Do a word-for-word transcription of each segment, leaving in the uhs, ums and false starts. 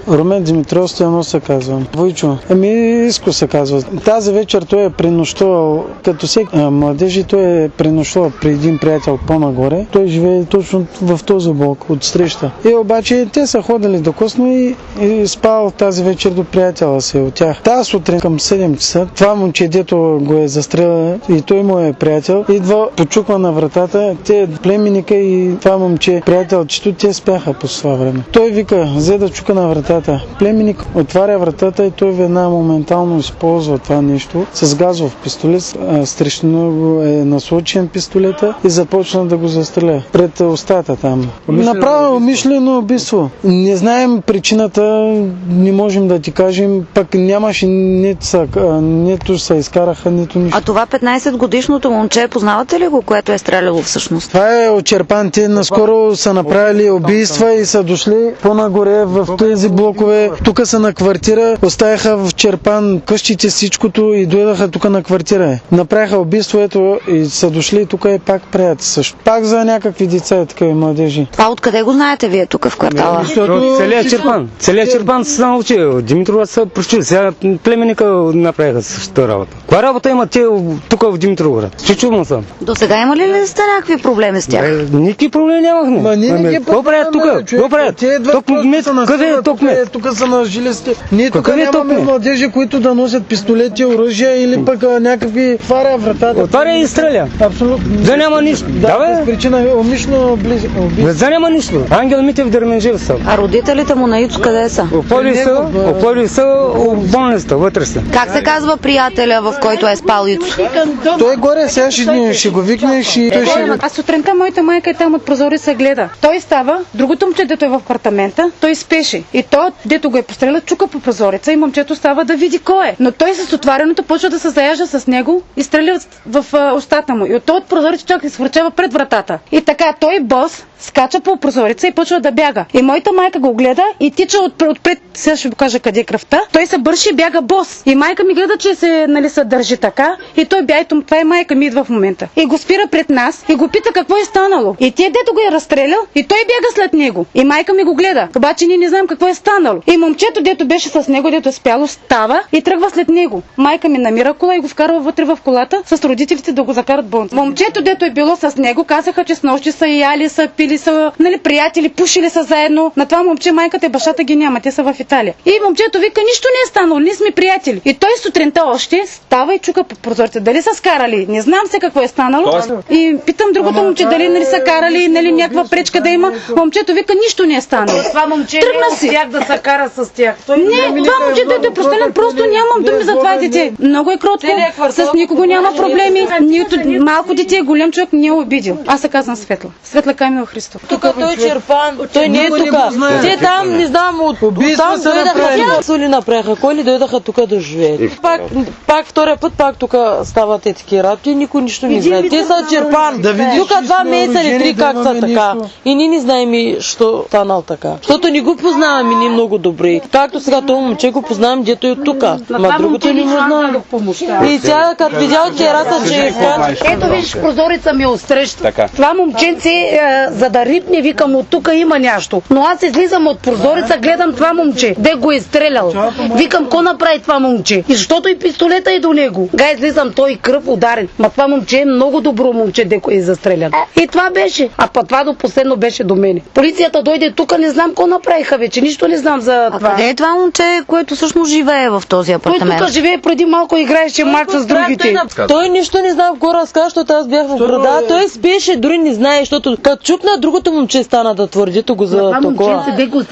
Румен Димитров Стоянов се казва. Войчо. Ами Иско се казва. Тази вечер той е пренощувал, като всеки младежи, той е пренощувал при един приятел по-нагоре. Той живее точно в този блок, от среща. И обаче те са ходили до късно и, и спал тази вечер до приятела си от тях. Тази сутрин към седем часа, това момче, дето го е застрелил и той му е приятел, идва, почуква на вратата, те племенника и това момче, приятелчето, те спяха по това време. Той вика, взе да чука на вратата. Племенник отваря вратата и той веднага моментално използва това нещо с газов пистолет, срещу него е насочен пистолета и започна да го застреля пред устата там. Направо умишлено убийство. Не знаем причината, не можем да ти кажем, пък нямаше нито са, нито са изкараха, нито нищо. А това петнайсет годишното момче, познавате ли го, което е стреляло всъщност? Това е от Чирпан. Те наскоро са направили убийства и са дошли по-нагоре в тези блокове. Тук са на квартира, оставяха в Чирпан къщите, всичкото и дойдаха тук на квартира. Направиха убийството и са дошли тук и пак правят също. Пак за някакви деца и такива младежи. Това откъде го знаете вие тук в квартала? Целият Чирпан. Целият Чирпан се научил. Димитрова са прочили. Сега племенника направиха същата работа. Коя работа имат те тук в Димитрова? Чучувам съм. До сега има ли ли сте някакви проблеми с тях? Никакви проблеми нямахме. Ма ние не ги какво правят тук? Какво правят? Къде е тук ме? Тук са на жилисти. Ние тук нямаме младежи, които да носят пистолети, оръжия или пък някакви отваря вратата. Отваря и стреля. Абсолютно. Да няма нищо. Да, без причина умишлено близо. Да няма нищо. Ангел Митев Дерменжев са. А родителите му на Ицо къде са? Оплодили са, оплодили са в болницата, вътре са. Как се казва приятеля, в който е спал Ицо? Той горе сега ще, ще го викнеш и той ще... А сутринта моята майка е там от прозореца гледа. Той става, другото момче, дето е в апартамента, той спеше. И той, дето го е пострелял, чука по прозореца и момчето става да види кой е. Но той с отвареното почва да се заяжда с него и стреля в а, устата му. И от този от прозореца чак се свърчава пред вратата. И така той бос скача по прозореца и почва да бяга. И моята майка го гледа и тича от, отпред, сега ще ви кажа къде е кръвта. Той се бърши и бяга бос. И майка ми гледа, че се, нали, се държи така. И той бяга, и това е майка ми идва в момента. И го спира пред нас и го пита какво е станало. И тия дето го е разстрелял и той бяга след него. И майка ми го гледа. Обаче ние не знаем какво е станало. И момчето, дето беше с него, дето е спяло, става и тръгва след него. Майка ми намира кола и го вкарва вътре в колата с родителите да го закарат болница. Момчето, дето е било с него, казаха, че с нощи са яли, са пили, са, нали, приятели, пушили са заедно. На това момче майката и бащата ги няма, те са в Италия. И момчето вика, нищо не е станало, ние сме приятели. И той сутринта още става и чука по прозореца. Дали са скарали? Не знам се какво е станало. И питам другото момче дали, нали, са карали, нали, някаква пречка да има. Момчето вика, нищо не е станало. Това момче тръгна си. Як да се кара с тях. Той не, това момче, дето е прострелен, просто нямам думи за това дете. Много е кротко, с никого няма проблеми. Нито малко дете, голям човек не е обидил. Аз се казвам Светла. Светла Камила Христов. Тук той Чирпан, той не е тук. Те там, не знам, от там дойдаха, соли направиха, кой ли дойдаха тук да живеят. Пак, пак втория път, пак тук стават такива работи, никой нищо не знае. Те са Чирпан. Тук два месеца или три как са така. И ние не знаем и що станал така. Защото не го познаваме ние много добре. Както сега това момче го познавам, дето е от тук. Ма другото не му знам. И тя като видял тераса, че е плач. Ето виж, прозореца ми отсреща. Това момченце, е, за да рипне, викам, от тук има нещо. Но аз излизам от прозореца, гледам това момче, де го е стрелял. Викам, ко направи това момче? И защото и пистолета е до него. Га излизам, той кръв ударен. Ма това момче е много добро момче, де е застрелян. И това беше. А па това до последно беше до мене. Полицията дойде тук, не знам ко направиха вече. Нищо не знам за това. А къде е това момче, което всъщност живее в този апартамент? Той тук живее, преди малко играеше мач с другите. Той нищо не знае в го разказва, защото аз бях в града. Той спеше, дори не знае, защото като чукна другото момче стана да твърди го за такова.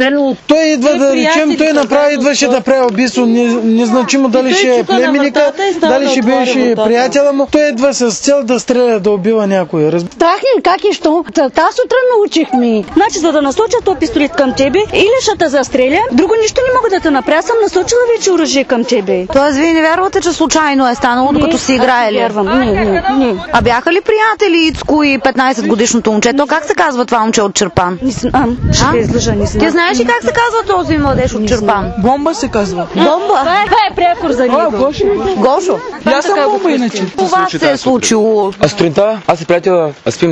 Той идва да речем, той направи, идваше да прави убийство, незначимо дали ще е племенника, дали ще беше приятела му. Той идва с цел да стреля, да убива някой. Страхни, как и що? Та сутрин научихме. Значи, за да насоча този пистолет към тебе, или ще те застреля, друго нищо не мога да те направя, съм насочила вече оръжие към тебе. Тоест, вие не вярвате, че случайно е станало, докато си играели? Не, вярвам. Не, не, не. А бяха ли приятели Ицко и петнайсет годишното момче? То как се казва това момче от Чирпан? Не знам. Ще те излъжа, не знам. Ти знаеш ли как се казва този младеж от Чирпан? Бомба се казва. Бомба? Това е прякор за него. Гошо. Гошо? Аз съм бомба иначе. Това се е случило. А сутринта, аз се приятела, а спим, нали?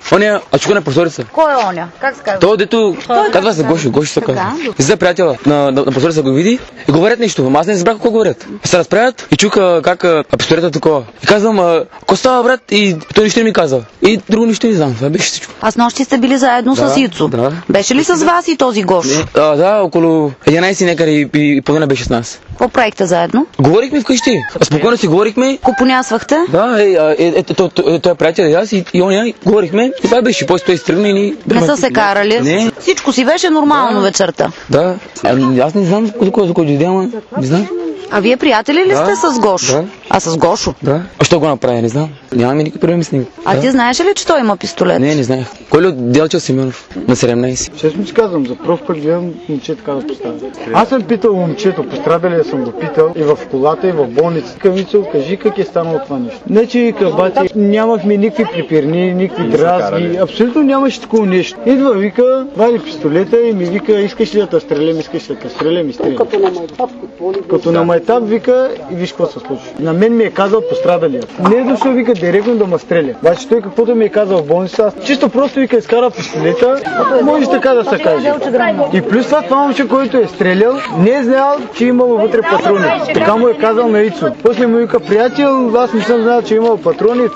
Оня, а чука на прозореца. Кой е оня? Как се казва? То, дето, казва се Гошо, Гошо се казва. За приятела на, на, на прозореца го види и говорят нещо, ама аз не разбрах какво говорят. Се разправят и чука как а, пистолета такова. И казвам, а, ко става, брат? И той нищо не ми каза. И друго нищо не знам, това беше всичко. А с нощи сте били заедно Да, с Ицо? да. Беше ли с вас и този Гошо? А, да, около единайсет някъде и, и половина беше с нас. Какво правихте заедно? Говорихме вкъщи. Спокойно си говорихме. Купонясвахте? Да, е, е, е, е, той, той, той е приятел и аз и, и оня говорихме. И това беше. После той стръгна и ни... Не са се карали? Не. Всичко си беше нормално Да. вечерта. Да. А, аз не знам за кой за кой дойде, ама не знам. А вие приятели ли Да. сте с Гошо? Да. А с Гошо? Да. А що го направи, не знам. Нямаме никакви проблеми с него. А Да. ти знаеш ли, че той има пистолет? Не, не знаех. Кой ли от Делчо Симеонов? На седемнайсет. Честно ти казвам, за пръв път гледам момче така да поставя. Аз съм питал момчето, пострадалия съм го питал и в колата, и в болница. Камицо, кажи как е станало това нещо. Не, че бати, нямахме никакви припирни, никакви дразги, абсолютно нямаше такова нещо. Идва, вика, вади пистолета и ми вика, искаш ли да те стрелям, искаш ли да те стрелям и стрелям. Като на майтап, като на майтап, вика, и виж какво се случи. На мен ми е казал пострадалия. Не е дошъл, вика, директно да ме стреля. Обаче той каквото ми е казал в болница, аз чисто просто вика изкара пистолета, може така да се каже. И плюс това, това момче, който е стрелял, не е знаел, че имало вътре патрони. Така му е казал на Ицо. После му вика, приятел, аз не съм знал, че имал патрони.